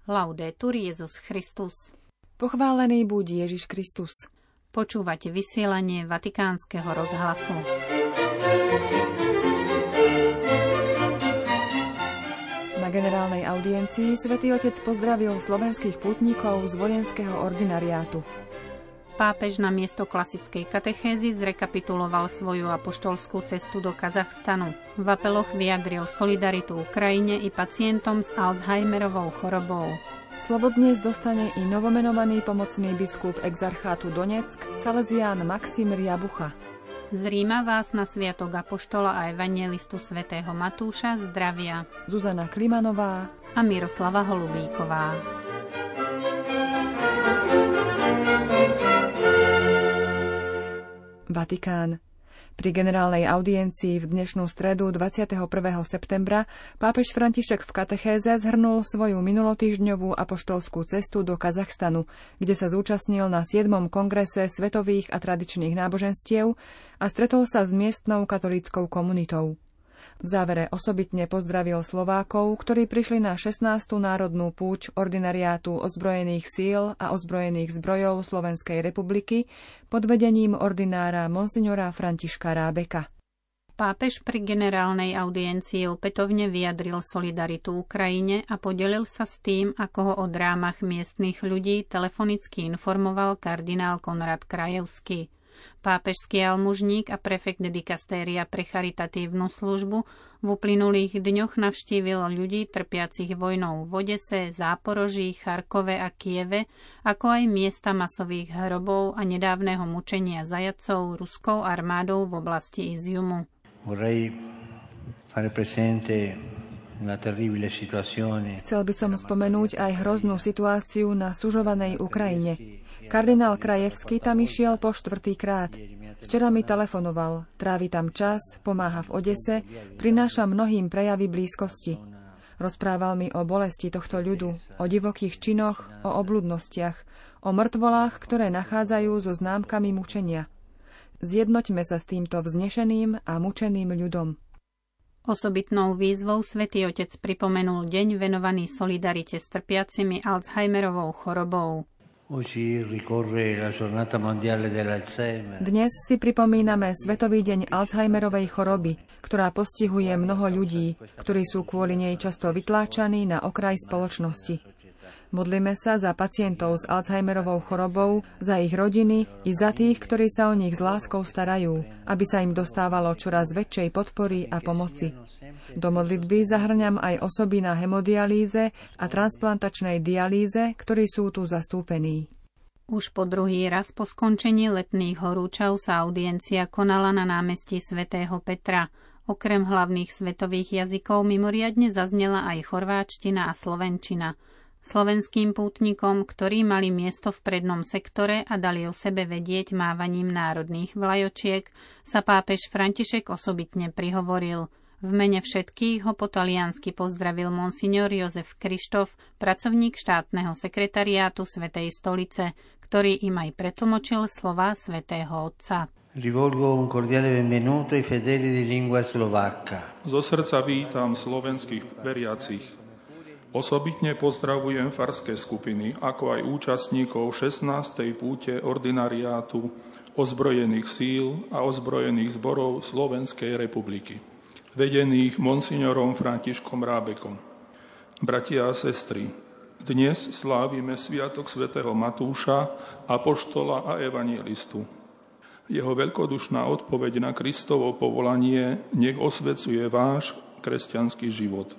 Laudetur Jesus Christus. Pochválený buď Ježiš Kristus. Počúvate vysielanie Vatikánskeho rozhlasu. Na generálnej audiencii Svätý Otec pozdravil slovenských pútnikov z vojenského ordinariátu. Pápež na miesto klasickej katechézy zrekapituloval svoju apoštolskú cestu do Kazachstanu. V apeloch vyjadril solidaritu Ukrajine i pacientom s Alzheimerovou chorobou. Slovo dnes dostane i novomenovaný pomocný biskup exarchátu Donetsk, Salesián Maxim Rjabucha. Z Ríma vás na sviatok apoštola a evangelistu svätého Matúša zdravia Zuzana Klimanová a Miroslava Holubíková. Vatikán. Pri generálnej audiencii v dnešnú stredu 21. septembra pápež František v katechéze zhrnul svoju minulotýždňovú apoštolskú cestu do Kazachstanu, kde sa zúčastnil na 7. kongrese svetových a tradičných náboženstiev a stretol sa s miestnou katolíckou komunitou. V závere osobitne pozdravil Slovákov, ktorí prišli na 16. národnú púť ordinariátu ozbrojených síl a ozbrojených zbrojov Slovenskej republiky pod vedením ordinára monsignora Františka Rábeka. Pápež pri generálnej audiencii opätovne vyjadril solidaritu Ukrajine a podelil sa s tým, ako ho o drámach miestnych ľudí telefonicky informoval kardinál Konrad Krajewski. Pápežský almužník a prefekt dikastéria pre charitatívnu službu v uplynulých dňoch navštívil ľudí trpiacich vojnou v Odese, Záporoží, Charkove a Kieve, ako aj miesta masových hrobov a nedávneho mučenia zajatcov ruskou armádou v oblasti Iziumu. Chcel by som spomenúť aj hroznú situáciu na sužovanej Ukrajine. Kardinál Krajewski tam išiel po 4. krát. Včera mi telefonoval, trávi tam čas, pomáha v Odese, prináša mnohým prejavy blízkosti. Rozprával mi o bolesti tohto ľudu, o divokých činoch, o obľudnostiach, o mŕtvolách, ktoré nachádzajú so známkami mučenia. Zjednoťme sa s týmto vznešeným a mučeným ľudom. Osobitnou výzvou Svätý Otec pripomenul deň venovaný solidarite s trpiacimi Alzheimerovou chorobou. Dnes si pripomíname Svetový deň Alzheimerovej choroby, ktorá postihuje mnoho ľudí, ktorí sú kvôli nej často vytláčaní na okraj spoločnosti. Modlíme sa za pacientov s Alzheimerovou chorobou, za ich rodiny i za tých, ktorí sa o nich s láskou starajú, aby sa im dostávalo čoraz väčšej podpory a pomoci. Do modlitby zahrňam aj osoby na hemodialýze a transplantačnej dialýze, ktorí sú tu zastúpení. Už po druhý raz po skončení letných horúčav sa audiencia konala na námestí svätého Petra. Okrem hlavných svetových jazykov mimoriadne zaznela aj chorváčtina a slovenčina. Slovenským pútnikom, ktorí mali miesto v prednom sektore a dali o sebe vedieť mávaním národných vlajočiek, sa pápež František osobitne prihovoril. V mene všetkých ho po taliansky pozdravil monsignor Jozef Krištof, pracovník štátneho sekretariátu Svätej stolice, ktorý im aj pretlmočil slová svätého Otca. Rivolgo un cordiale benvenuto ai fedeli di lingua slovacca. Zo srdca vítam slovenských veriacich. Osobitne pozdravujem farské skupiny, ako aj účastníkov 16. púte ordinariátu ozbrojených síl a ozbrojených zborov Slovenskej republiky, vedených monsignorom Františkom Rábekom. Bratia a sestry, dnes slávime sviatok svätého Matúša, apoštola a evangelistu. Jeho veľkodušná odpoveď na Kristovo povolanie nech osvecuje váš kresťanský život.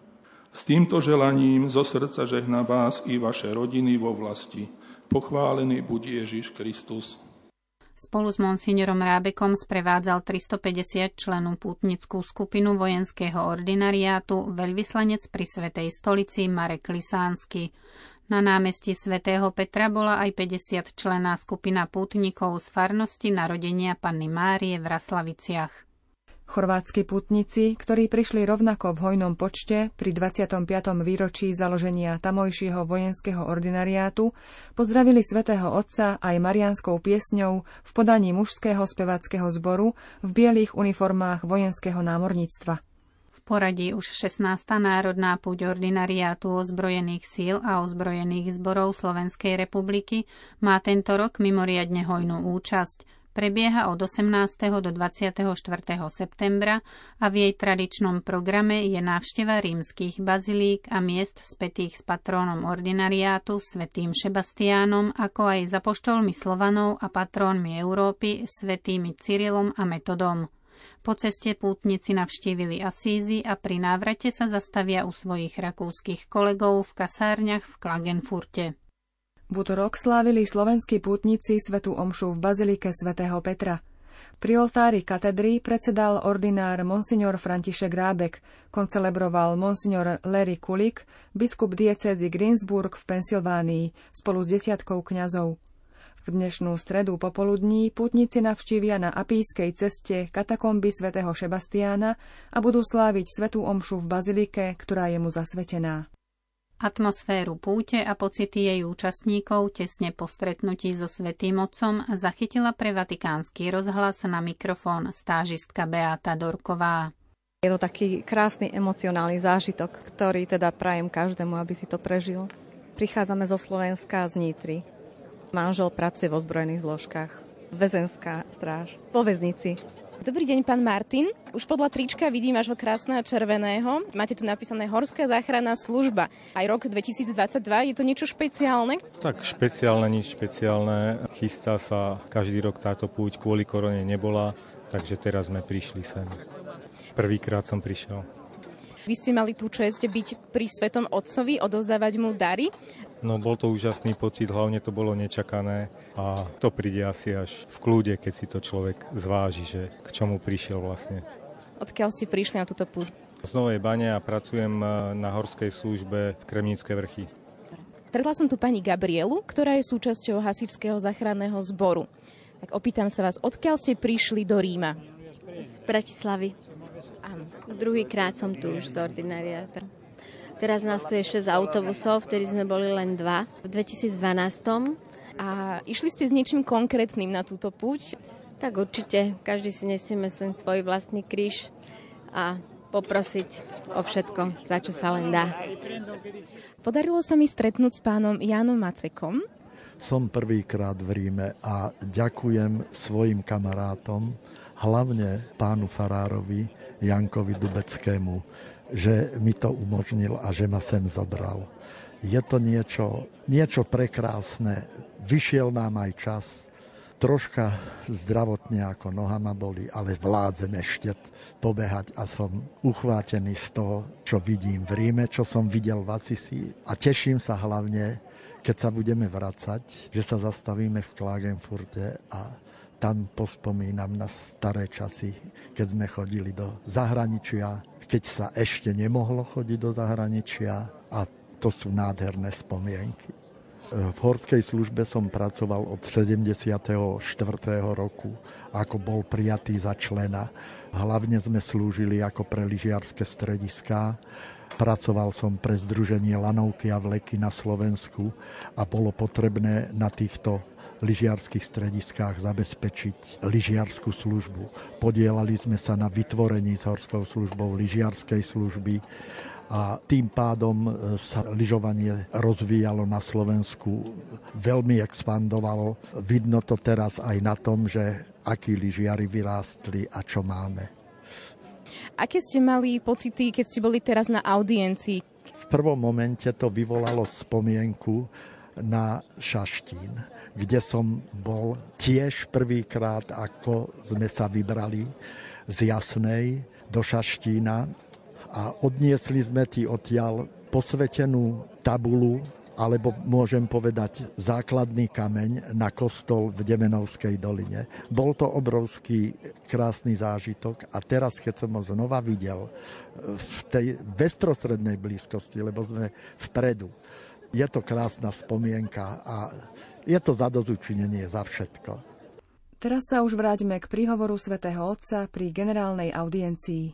S týmto želaním zo srdca žehná vás i vaše rodiny vo vlasti. Pochválený buď Ježiš Kristus. Spolu s monsignorom Rábekom sprevádzal 350 členov pútnickú skupinu vojenského ordinariátu veľvyslanec pri Svätej stolici Marek Lisánsky. Na námestí svätého Petra bola aj 50 členná skupina pútnikov z farnosti Narodenia Panny Márie v Raslaviciach. Chorvátski pútnici, ktorí prišli rovnako v hojnom počte pri 25. výročí založenia tamojšieho vojenského ordinariátu, pozdravili svätého Otca aj mariánskou piesňou v podaní mužského speváckeho zboru v bielých uniformách vojenského námorníctva. V poradí už 16. národná púť ordinariátu ozbrojených síl a ozbrojených zborov Slovenskej republiky má tento rok mimoriadne hojnú účasť. Prebieha od 18. do 24. septembra a v jej tradičnom programe je návšteva rímskych bazilík a miest spätých s patrónom ordinariátu svätým Šebastiánom, ako aj s apoštolmi Slovanov a patrónmi Európy svätými Cyrilom a Metodom. Po ceste pútnici navštívili Asízy a pri návrate sa zastavia u svojich rakúskych kolegov v kasárniach v Klagenfurte. V utorok slávili slovenskí pútnici svätú omšu v bazilike svätého Petra. Pri oltári katedry predsedal ordinár monsignor František Rábek, koncelebroval monsignor Larry Kulik, biskup diecézy Greensburg v Pensylvánii, spolu s desiatkou kňazov. V dnešnú stredu popoludní pútnici navštívia na Apijskej ceste katakomby svätého Šebastiána a budú sláviť svätú omšu v bazilike, ktorá je mu zasvetená. Atmosféru púte a pocity jej účastníkov tesne po stretnutí so Svätým Otcom zachytila pre Vatikánsky rozhlas na mikrofón stážistka Beáta Dorková. Je to taký krásny emocionálny zážitok, ktorý teda prajem každému, aby si to prežil. Prichádzame zo Slovenska z Nitry. Manžel pracuje v ozbrojených zložkách. Väzenská stráž. Po väznici. Dobrý deň, pán Martin. Už podľa trička vidím vášho krásneho červeného. Máte tu napísané Horská záchranná služba. Aj rok 2022. Je to niečo špeciálne? Tak špeciálne, nič špeciálne. Chystá sa každý rok táto púť, kvôli korone nebola, takže teraz sme prišli sem. Prvýkrát som prišiel. Vy ste mali tú česť byť pri Svätom Otcovi, odovzdávať mu dary. No bol to úžasný pocit, hlavne to bolo nečakané a to príde asi až v kľude, keď si to človek zváži, že k čomu prišiel vlastne. Odkiaľ ste prišli na túto púť? Z Novej Bane a pracujem na horskej službe Kremnícke Vrchy. Stretla som tu pani Gabrielu, ktorá je súčasťou hasičského záchranného zboru. Tak opýtam sa vás, odkiaľ ste prišli do Ríma? Z Bratislavy. Áno. Druhýkrát som tu už z ordinariátu. Teraz nás tu je 6 autobusov, vtedy sme boli len 2 v 2012. A išli ste s niečím konkrétnym na túto púť? Tak určite, každý si nesieme sem svoj vlastný kríž a poprosiť o všetko, za čo sa len dá. Podarilo sa mi stretnúť s pánom Jánom Macekom. Som prvýkrát v Ríme a ďakujem svojim kamarátom, hlavne pánu farárovi Jankovi Dubeckému, že mi to umožnil a že ma sem zobral. Je to niečo prekrásne. Vyšiel nám aj čas. Troška zdravotne ako noha ma boli, ale vládzem ešte pobehať a som uchvátený z toho, čo vidím v Ríme, čo som videl v Asisi. A teším sa hlavne, keď sa budeme vracať, že sa zastavíme v Klagenfurte a tam pospomínam na staré časy, keď sme chodili do zahraničia, keď sa ešte nemohlo chodiť do zahraničia a to sú nádherné spomienky. V horskej službe som pracoval od 74. roku, ako bol prijatý za člena. Hlavne sme slúžili ako pre lyžiarske strediská. Pracoval som pre Združenie lanovky a vleky na Slovensku a bolo potrebné na týchto lyžiarskych strediskách zabezpečiť lyžiarskú službu. Podielali sme sa na vytvorení s horskou službou lyžiarskej služby a tým pádom sa lyžovanie rozvíjalo na Slovensku, veľmi expandovalo. Vidno to teraz aj na tom, že akí lyžiari vyrástli a čo máme. Aké ste mali pocity, keď ste boli teraz na audiencii? V prvom momente to vyvolalo spomienku na Šaštín, kde som bol tiež prvýkrát, ako sme sa vybrali z Jasnej do Šaštína a odniesli sme odtiaľ posvetenú tabulu, alebo môžem povedať základný kameň na kostol v Demenovskej doline. Bol to obrovský krásny zážitok a teraz, keď som ho znova videl v tej bezprostrednej blízkosti, lebo sme vpredu, je to krásna spomienka a je to zadozučinenie za všetko. Teraz sa už vráťme k príhovoru svätého Otca pri generálnej audiencii.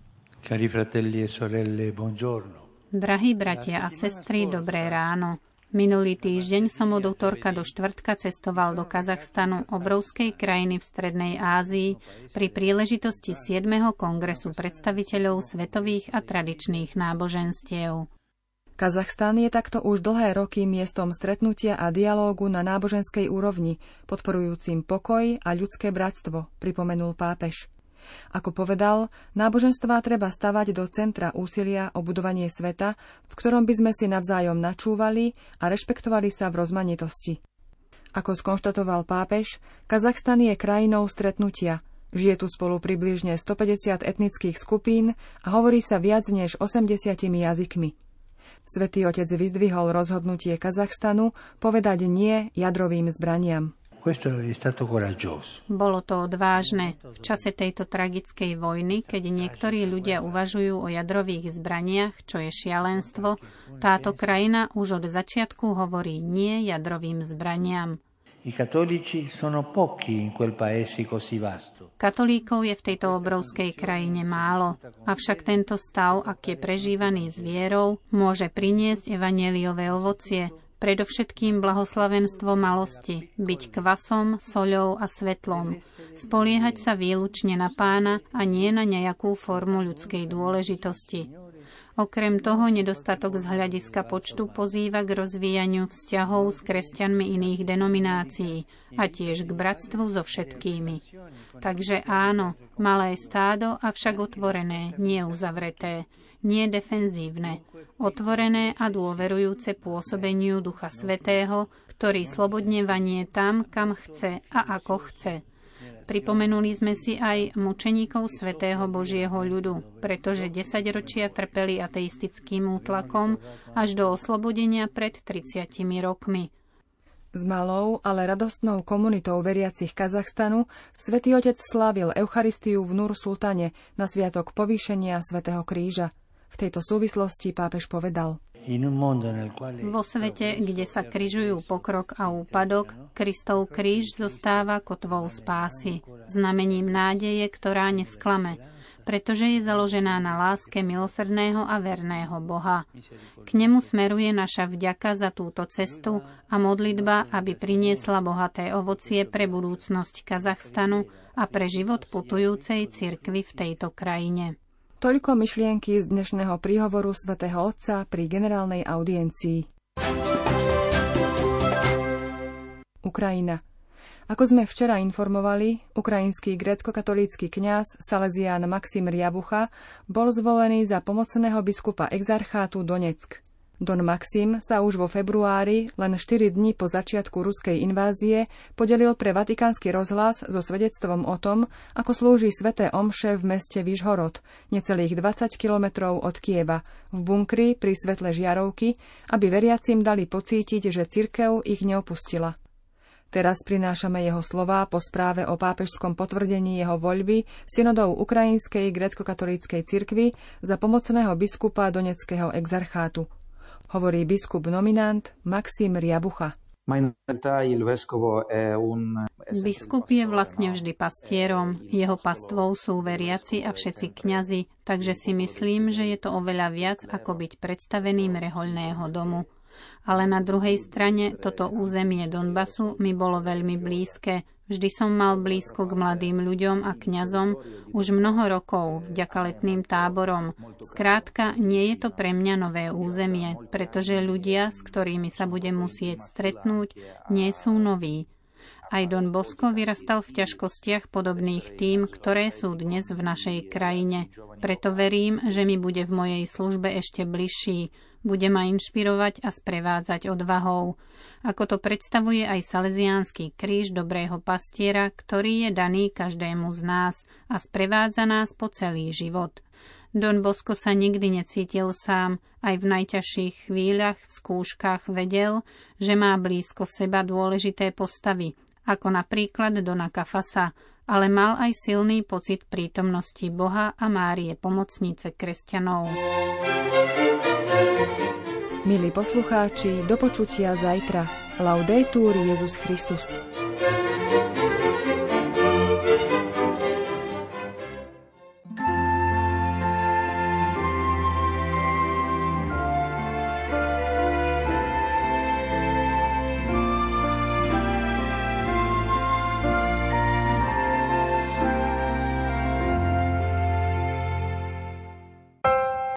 Cari fratelli e sorelle, buongiorno. Drahí bratia a sestry, dobré ráno. Minulý týždeň som od utorka do štvrtka cestoval do Kazachstanu, obrovskej krajiny v Strednej Ázii, pri príležitosti 7. kongresu predstaviteľov svetových a tradičných náboženstiev. Kazachstan je takto už dlhé roky miestom stretnutia a dialógu na náboženskej úrovni, podporujúcim pokoj a ľudské bratstvo, pripomenul pápež. Ako povedal, náboženstvá treba stavať do centra úsilia o budovanie sveta, v ktorom by sme si navzájom načúvali a rešpektovali sa v rozmanitosti. Ako skonštatoval pápež, Kazachstan je krajinou stretnutia. Žije tu spolu približne 150 etnických skupín a hovorí sa viac než 80 jazykmi. Svätý Otec vyzdvihol rozhodnutie Kazachstanu povedať nie jadrovým zbraniam. Bolo to odvážne. V čase tejto tragickej vojny, keď niektorí ľudia uvažujú o jadrových zbraniach, čo je šialenstvo, táto krajina už od začiatku hovorí nie jadrovým zbraniam. Katolíkov je v tejto obrovskej krajine málo, avšak tento stav, ak je prežívaný s vierou, môže priniesť evanjeliové ovocie, predovšetkým blahoslavenstvo malosti, byť kvasom, soľou a svetlom, spoliehať sa výlučne na Pána a nie na nejakú formu ľudskej dôležitosti. Okrem toho, nedostatok z hľadiska počtu pozýva k rozvíjaniu vzťahov s kresťanmi iných denominácií a tiež k bratstvu so všetkými. Takže áno, malé stádo, avšak otvorené, nie uzavreté, nie defenzívne, otvorené a dôverujúce pôsobeniu Ducha Svätého, ktorý slobodne vanie tam, kam chce a ako chce. Pripomenuli sme si aj mučeníkov Svätého Božieho ľudu, pretože 10 ročia trpeli ateistickým útlakom až do oslobodenia pred 30 rokmi. S malou, ale radostnou komunitou veriacich Kazachstanu Svätý Otec slávil Eucharistiu v Nur Sultane na sviatok povýšenia Svätého kríža. V tejto súvislosti pápež povedal: Vo svete, kde sa križujú pokrok a úpadok, Kristov kríž zostáva kotvou spásy, znamením nádeje, ktorá nesklame, pretože je založená na láske milosrdného a verného Boha. K nemu smeruje naša vďaka za túto cestu a modlitba, aby priniesla bohaté ovocie pre budúcnosť Kazachstanu a pre život putujúcej cirkvi v tejto krajine. Toľko myšlienky z dnešného príhovoru svätého Otca pri generálnej audiencii. Ukrajina. Ako sme včera informovali, ukrajinský grécko-katolícky kňaz Salesián Maxim Rjabucha bol zvolený za pomocného biskupa exarchátu Donetsk. Don Maxim sa už vo februári, len 4 dní po začiatku ruskej invázie, podelil pre Vatikánsky rozhlas so svedectvom o tom, ako slúži sväté omše v meste Vyšhorod, necelých 20 kilometrov od Kieva, v bunkri pri svetle žiarovky, aby veriacim dali pocítiť, že cirkev ich neopustila. Teraz prinášame jeho slová po správe o pápežskom potvrdení jeho voľby synodou Ukrajinskej grécko-katolíckej cirkvi za pomocného biskupa Donetského exarchátu. Hovorí biskup nominant Maxim Rjabucha. Biskup je vlastne vždy pastierom, jeho pastvou sú veriaci a všetci kňazi, takže si myslím, že je to oveľa viac ako byť predstaveným rehoľného domu. Ale na druhej strane toto územie Donbasu mi bolo veľmi blízke. Vždy som mal blízko k mladým ľuďom a kňazom už mnoho rokov vďaka letným táborom. Skrátka, nie je to pre mňa nové územie, pretože ľudia, s ktorými sa budem musieť stretnúť, nie sú noví. Aj Don Bosco vyrastal v ťažkostiach podobných tým, ktoré sú dnes v našej krajine. Preto verím, že mi bude v mojej službe ešte bližší. Bude ma inšpirovať a sprevádzať odvahou. Ako to predstavuje aj Salesiánsky kríž dobrého pastiera, ktorý je daný každému z nás a sprevádza nás po celý život. Don Bosco sa nikdy necítil sám, aj v najťažších chvíľach, v skúškach vedel, že má blízko seba dôležité postavy, ako napríklad Dona Kafasa, ale mal aj silný pocit prítomnosti Boha a Márie pomocnice kresťanov. Milí poslucháči, do počutia zajtra. Laudetur Jesus Christus.